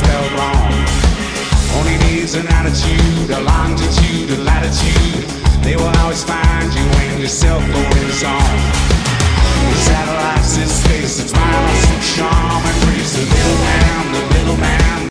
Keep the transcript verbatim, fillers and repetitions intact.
spelled wrong. Only needs an attitude, a longitude, a latitude. They will always find you when your cell phone is on. Your satellites in space, it's mine on some charm.